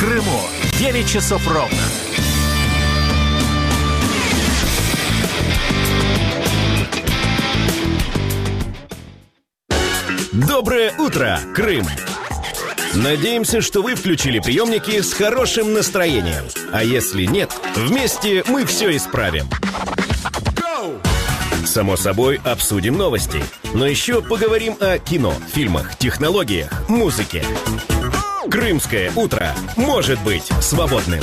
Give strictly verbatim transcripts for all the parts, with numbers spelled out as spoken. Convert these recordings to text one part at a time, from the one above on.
Крыму. девять часов ровно. Доброе утро, Крым! Надеемся, что вы включили приемники с хорошим настроением. А если нет, вместе мы все исправим. Само собой, обсудим новости. Но еще поговорим о кино, фильмах, технологиях, музыке. Крымское утро может быть свободным.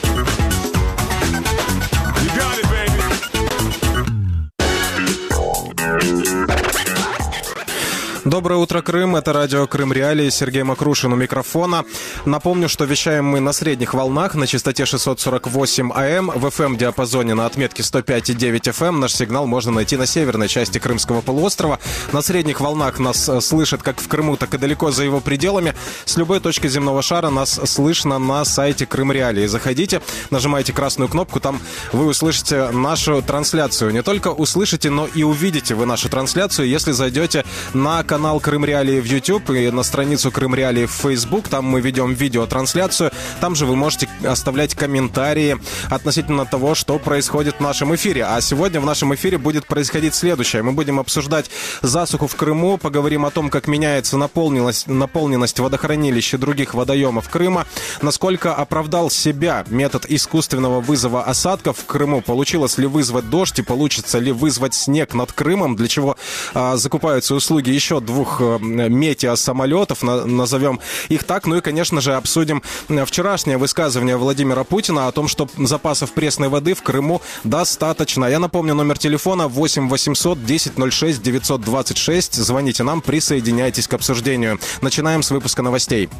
Доброе утро, Крым. Это радио Крым Реалии. Сергей Макрушин у микрофона. Напомню, что вещаем мы на средних волнах на частоте шестьсот сорок восемь АМ. В эф эм-диапазоне на отметке сто пять и девять эф эм. Наш сигнал можно найти на северной части Крымского полуострова. На средних волнах нас слышат как в Крыму, так и далеко за его пределами. С любой точки земного шара нас слышно на сайте Крым Реалии. Заходите, нажимайте красную кнопку, там вы услышите нашу трансляцию. Не только услышите, но и увидите вы нашу трансляцию, если зайдете на канал канал Крым Реалии в YouTube и на страницу Крым Реалии в Facebook. Там мы ведем видеотрансляцию. Там же вы можете оставлять комментарии относительно того, что происходит в нашем эфире. А сегодня в нашем эфире будет происходить следующее. Мы будем обсуждать засуху в Крыму, поговорим о том, как меняется наполненность, наполненность водохранилищ и других водоемов Крыма, насколько оправдал себя метод искусственного вызова осадков в Крыму, получилось ли вызвать дождь и получится ли вызвать снег над Крымом, для чего а, закупаются услуги еще двух метеосамолетов, назовем их так. Ну и, конечно же, обсудим вчерашнее высказывание Владимира Путина о том, что запасов пресной воды в Крыму достаточно. Я напомню, номер телефона восемь восемьсот десять ноль шесть девятьсот двадцать шесть. Звоните нам, присоединяйтесь к обсуждению. Начинаем с выпуска новостей.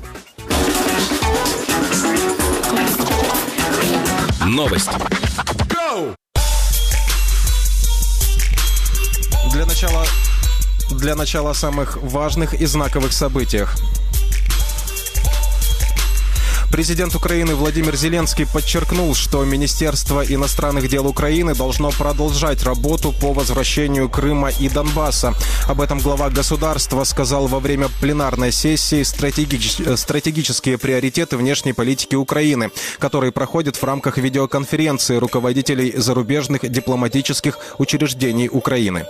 Новости. Для начала... Для начала о самых важных и знаковых событиях. Президент Украины Владимир Зеленский подчеркнул, что Министерство иностранных дел Украины должно продолжать работу по возвращению Крыма и Донбасса. Об этом глава государства сказал во время пленарной сессии «Стратегич... «Стратегические приоритеты внешней политики Украины», который проходит в рамках видеоконференции руководителей зарубежных дипломатических учреждений України.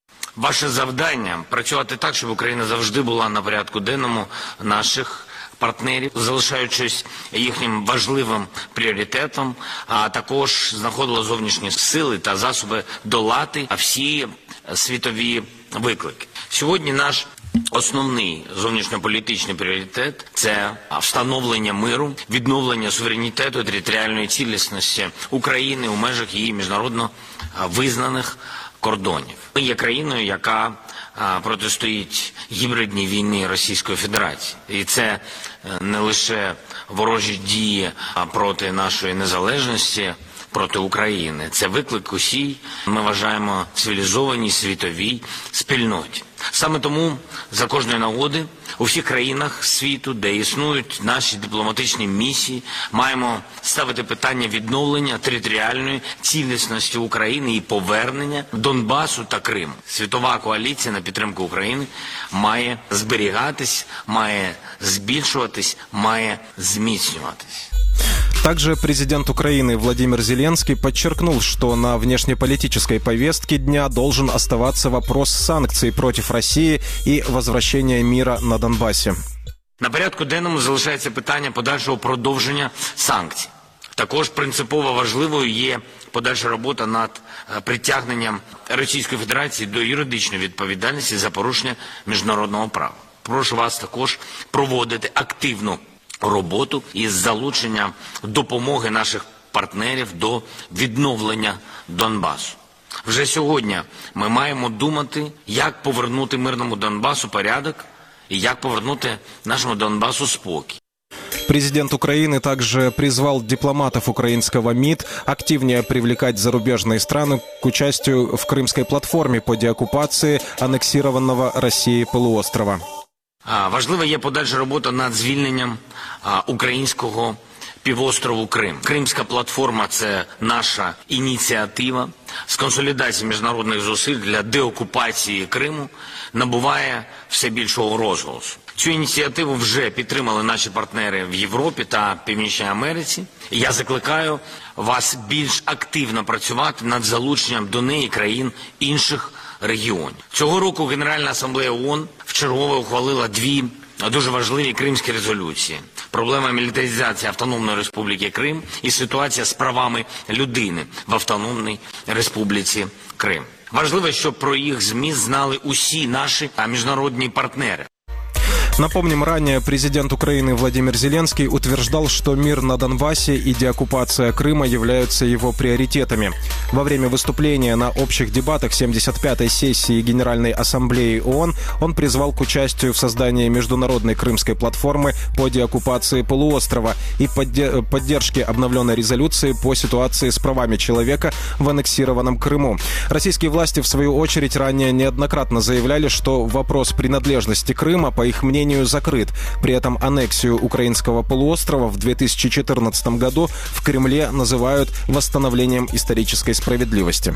Ваше завдання – працювати так, щоб Україна завжди була на порядку денному наших партнерів, залишаючись їхнім важливим пріоритетом, а також знаходила зовнішні сили та засоби долати всі світові виклики. Сьогодні наш основний зовнішньополітичний пріоритет – це встановлення миру, відновлення суверенітету і територіальної цілісності України у межах її міжнародно визнаних кордонів. Ми є країною, яка а, протистоїть гібридній війні Російської Федерації. І це не лише ворожі дії а, проти нашої незалежності, проти України. Це виклик усій, ми вважаємо, цивілізованій світовій спільноті. Саме тому за кожної нагоди у всіх країнах світу, де існують наші дипломатичні місії, маємо ставити питання відновлення територіальної цілісності України і повернення Донбасу та Криму. Світова коаліція на підтримку України має зберігатись, має збільшуватись, має зміцнюватись. Также президент Украины Владимир Зеленский подчеркнул, что на внешнеполитической повестке дня должен оставаться вопрос санкций против России и возвращения мира на Донбассе. На порядку денному залишається питання подальшого продовження санкцій. Також принципово важливою є подальша робота над притягненням Російської Федерації до юридичної відповідальності за порушення міжнародного права. Прошу вас також проводити активну роботу із залучення допомоги наших партнерів до відновлення Донбасу. Вже сьогодні ми маємо думати, як повернути мирному Донбасу порядок и як повернути нашему Донбассу спокой. Президент Украины также призвал дипломатов украинского МИД активнее привлекать зарубежные страны к участию в Крымской платформе по деоккупации аннексированного Россией полуострова. Важлива є подальша робота над звільненням українського півострову Крим. Кримська платформа – це наша ініціатива з консолідації міжнародних зусиль для деокупації Криму набуває все більшого розголосу. Цю ініціативу вже підтримали наші партнери в Європі та Північній Америці. Я закликаю вас більш активно працювати над залученням до неї країн інших регіонів. Цього року Генеральна асамблея ООН вчергове ухвалила дві дуже важливі кримські резолюції. Проблема мілітаризації Автономної Республіки Крим і ситуація з правами людини в Автономній Республіці Крим. Важливо, щоб про їх зміст знали усі наші міжнародні партнери. Напомним, ранее президент Украины Владимир Зеленский утверждал, что мир на Донбассе и деоккупация Крыма являются его приоритетами. Во время выступления на общих дебатах семьдесят пятой сессии Генеральной Ассамблеи ООН он призвал к участию в создании международной крымской платформы по деоккупации полуострова и поддержке обновленной резолюции по ситуации с правами человека в аннексированном Крыму. Российские власти, в свою очередь, ранее неоднократно заявляли, что вопрос принадлежности Крыма, по их мнению, закрыт. При этом аннексию украинского полуострова в две тысячи четырнадцатом году в Кремле называют восстановлением исторической справедливости.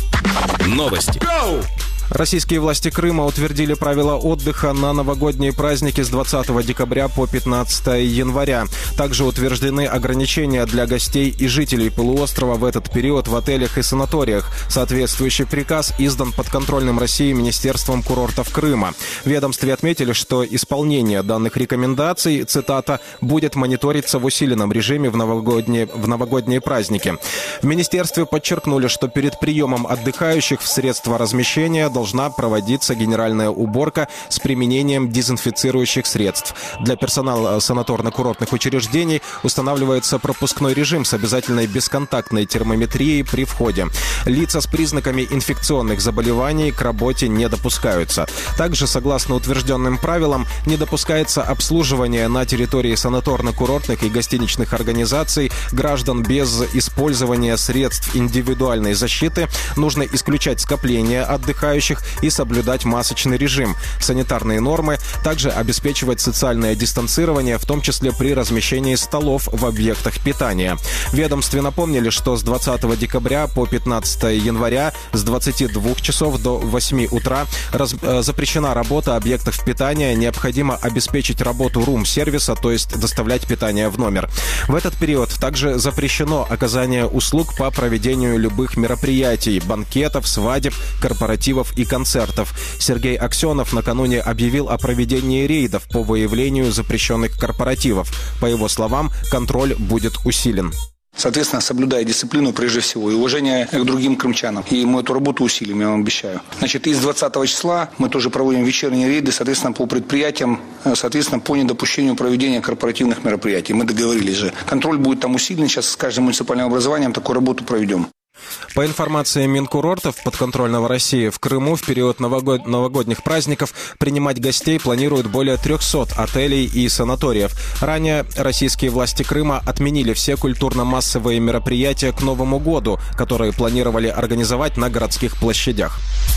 Новости. Go! Российские власти Крыма утвердили правила отдыха на новогодние праздники с двадцатого декабря по пятнадцатое января. Также утверждены ограничения для гостей и жителей полуострова в этот период в отелях и санаториях. Соответствующий приказ издан подконтрольным России Министерством курортов Крыма. В ведомстве отметили, что исполнение данных рекомендаций, цитата, будет мониториться в усиленном режиме в новогодние, в новогодние праздники. В министерстве подчеркнули, что перед приемом отдыхающих в средства размещения должна проводиться генеральная уборка с применением дезинфицирующих средств. Для персонала санаторно-курортных учреждений устанавливается пропускной режим с обязательной бесконтактной термометрией при входе. Лица с признаками инфекционных заболеваний к работе не допускаются. Также, согласно утвержденным правилам, не допускается обслуживание на территории санаторно-курортных и гостиничных организаций граждан без использования средств индивидуальной защиты. Нужно исключать скопление отдыхающих и соблюдать масочный режим. Санитарные нормы, также обеспечивать социальное дистанцирование, в том числе при размещении столов в объектах питания. В ведомстве напомнили, что с двадцатого декабря по пятнадцатое января с двадцати двух часов до восьми утра раз, э, запрещена работа объектов питания. Необходимо обеспечить работу рум-сервиса, то есть доставлять питание в номер. В этот период также запрещено оказание услуг по проведению любых мероприятий, банкетов, свадеб, корпоративов и концертов. Сергей Аксенов накануне объявил о проведении рейдов по выявлению запрещенных корпоративов. По его словам, контроль будет усилен. Соответственно, соблюдая дисциплину прежде всего и уважение к другим крымчанам. И мы эту работу усилим, я вам обещаю. Значит, и с двадцатого числа мы тоже проводим вечерние рейды, соответственно, по предприятиям, соответственно, по недопущению проведения корпоративных мероприятий. Мы договорились же. Контроль будет там усилен. Сейчас с каждым муниципальным образованием такую работу проведем. По информации Минкурортов подконтрольного России, в Крыму в период новогод... новогодних праздников принимать гостей планируют более трехсот отелей и санаториев. Ранее российские власти Крыма отменили все культурно-массовые мероприятия к Новому году, которые планировали организовать на городских площадях.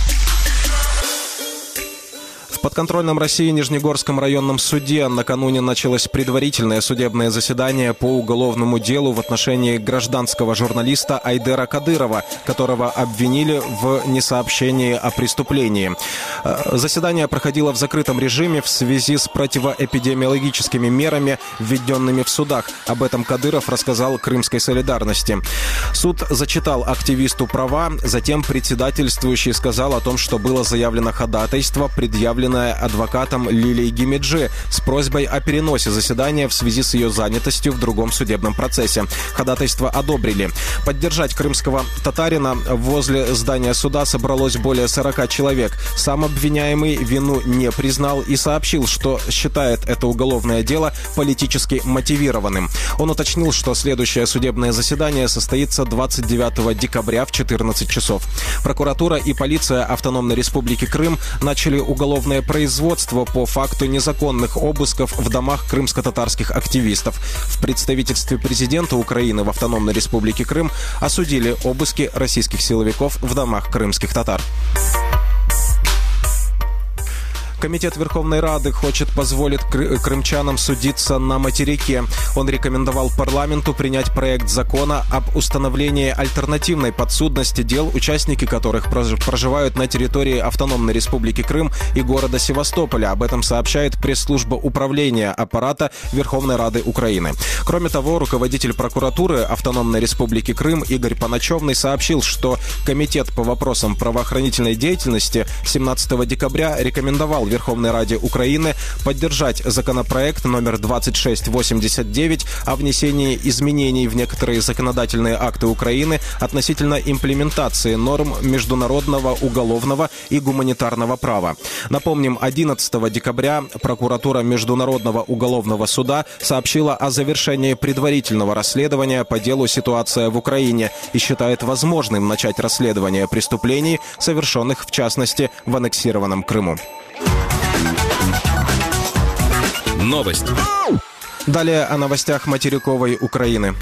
В подконтрольном России Нижнегорском районном суде накануне началось предварительное судебное заседание по уголовному делу в отношении гражданского журналиста Айдера Кадырова, которого обвинили в несообщении о преступлении. Заседание проходило в закрытом режиме в связи с противоэпидемиологическими мерами, введенными в судах. Об этом Кадыров рассказал Крымской солидарности. Суд зачитал активисту права, затем председательствующий сказал о том, что было заявлено ходатайство, предъявлено адвокатом Лилией Гимиджи с просьбой о переносе заседания в связи с ее занятостью в другом судебном процессе. Ходатайство одобрили. Поддержать крымского татарина возле здания суда собралось более сорока человек. Сам обвиняемый вину не признал и сообщил, что считает это уголовное дело политически мотивированным. Он уточнил, что следующее судебное заседание состоится двадцать девятого декабря в четырнадцать часов. Прокуратура и полиция Автономной Республики Крым начали уголовное производство по факту незаконных обысков в домах крымско-татарских активистов. В представительстве президента Украины в Автономной Республике Крым осудили обыски российских силовиков в домах крымских татар. Комитет Верховной Рады хочет позволить крымчанам судиться на материке. Он рекомендовал парламенту принять проект закона об установлении альтернативной подсудности дел, участники которых проживают на территории Автономной Республики Крым и города Севастополя. Об этом сообщает пресс-служба управления аппарата Верховной Рады Украины. Кроме того, руководитель прокуратуры Автономной Республики Крым Игорь Паначевный сообщил, что Комитет по вопросам правоохранительной деятельности семнадцатого декабря рекомендовал Верховной Раде Украины поддержать законопроект номер двадцать шесть восемьдесят девять о внесении изменений в некоторые законодательные акты Украины относительно имплементации норм международного уголовного и гуманитарного права. Напомним, одиннадцатого декабря прокуратура Международного уголовного суда сообщила о завершении предварительного расследования по делу «Ситуация в Украине» и считает возможным начать расследование преступлений, совершенных в частности в аннексированном Крыму. Новость. Далее о новостях материковой Украины.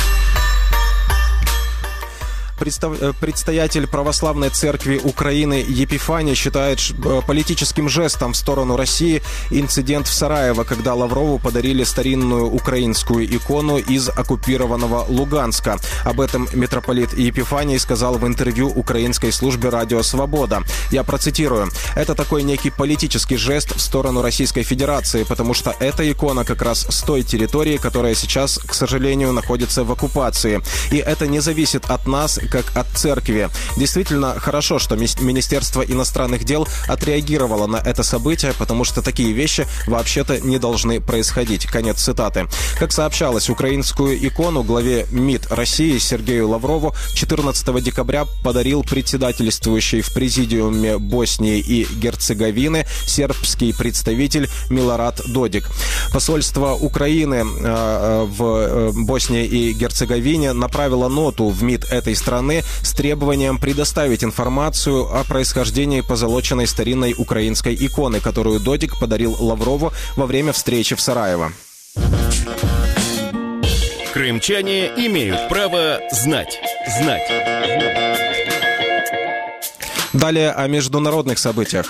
Предстоятель Православной Церкви Украины Епифаний считает политическим жестом в сторону России инцидент в Сараево, когда Лаврову подарили старинную украинскую икону из оккупированного Луганска. Об этом митрополит Епифаний сказал в интервью украинской службе «Радио Свобода». Я процитирую. «Это такой некий политический жест в сторону Российской Федерации, потому что эта икона как раз с той территории, которая сейчас, к сожалению, находится в оккупации. И это не зависит от нас, как от церкви. Действительно хорошо, что Министерство иностранных дел отреагировало на это событие, потому что такие вещи вообще-то не должны происходить». Конец цитаты. Как сообщалось, украинскую икону главе МИД России Сергею Лаврову четырнадцатого декабря подарил председательствующий в президиуме Боснии и Герцеговины сербский представитель Милорад Додик. Посольство Украины э, в э, Боснии и Герцеговине направило ноту в МИД этой страны с требованием предоставить информацию о происхождении позолоченной старинной украинской иконы, которую Додик подарил Лаврову во время встречи в Сараево. Крымчане имеют право знать. Знать. Далее о международных событиях.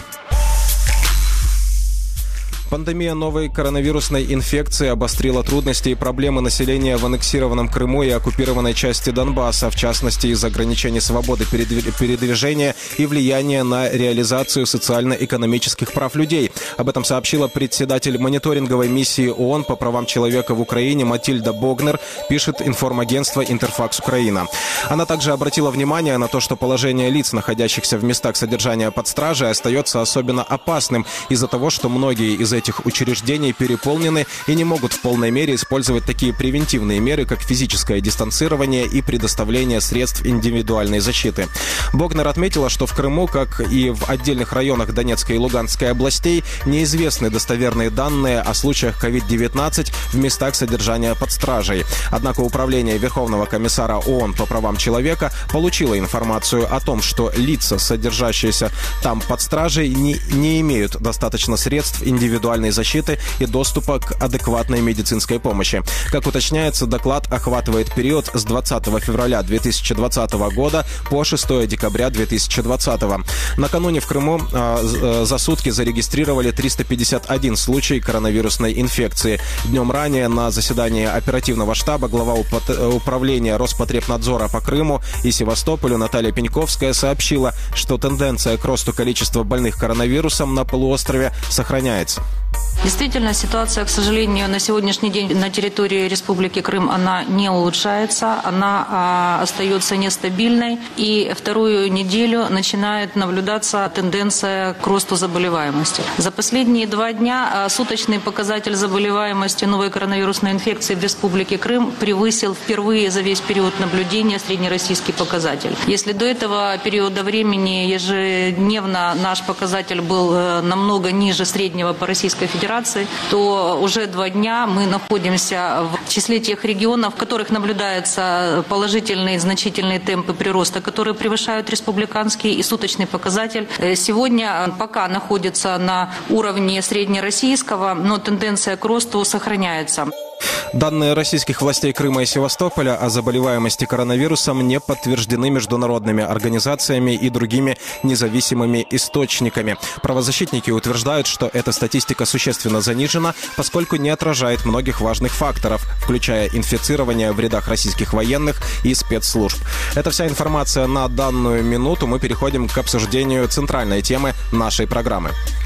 Пандемия новой коронавирусной инфекции обострила трудности и проблемы населения в аннексированном Крыму и оккупированной части Донбасса, в частности из ограничений свободы передвижения и влияния на реализацию социально-экономических прав людей. Об этом сообщила председатель мониторинговой миссии ООН по правам человека в Украине Матильда Богнер, пишет информагентство «Интерфакс Украина». Она также обратила внимание на то, что положение лиц, находящихся в местах содержания под стражей, остается особенно опасным из-за того, что многие из этих учреждений переполнены и не могут в полной мере использовать такие превентивные меры, как физическое дистанцирование и предоставление средств индивидуальной защиты. Богнер отметила, что в Крыму, как и в отдельных районах Донецкой и Луганской областей, неизвестны достоверные данные о случаях ковид девятнадцать в местах содержания под стражей. Однако Управление Верховного комиссара ООН по правам человека получило информацию о том, что лица, содержащиеся там под стражей, не, не имеют достаточно средств индивидуальной защиты и доступа к адекватной медицинской помощи. Как уточняется, доклад охватывает период с двадцатого февраля две тысячи двадцатого года по шестого декабря две тысячи двадцатого. Накануне в Крыму э, за сутки зарегистрировали триста пятьдесят один случай коронавирусной инфекции. Днем ранее на заседании оперативного штаба глава управления Роспотребнадзора по Крыму и Севастополю Наталья Пеньковская сообщила, что тенденция к росту количества больных коронавирусом на полуострове сохраняется. Действительно, ситуация, к сожалению, на сегодняшний день на территории Республики Крым, она не улучшается, она а, остается нестабильной. И вторую неделю начинает наблюдаться тенденция к росту заболеваемости. За последние два дня а, суточный показатель заболеваемости новой коронавирусной инфекции в Республике Крым превысил впервые за весь период наблюдения среднероссийский показатель. Если до этого периода времени ежедневно наш показатель был а, намного ниже среднего по Российской Федерации, то уже два дня мы находимся в числе тех регионов, в которых наблюдаются положительные значительные темпы прироста, которые превышают республиканский и суточный показатель. Сегодня пока находится на уровне среднероссийского, но тенденция к росту сохраняется. Данные российских властей Крыма и Севастополя о заболеваемости коронавирусом не подтверждены международными организациями и другими независимыми источниками. Правозащитники утверждают, что эта статистика существенно занижена, поскольку не отражает многих важных факторов, включая инфицирование в рядах российских военных и спецслужб. Это вся информация на данную минуту. Мы переходим к обсуждению центральной темы нашей программы.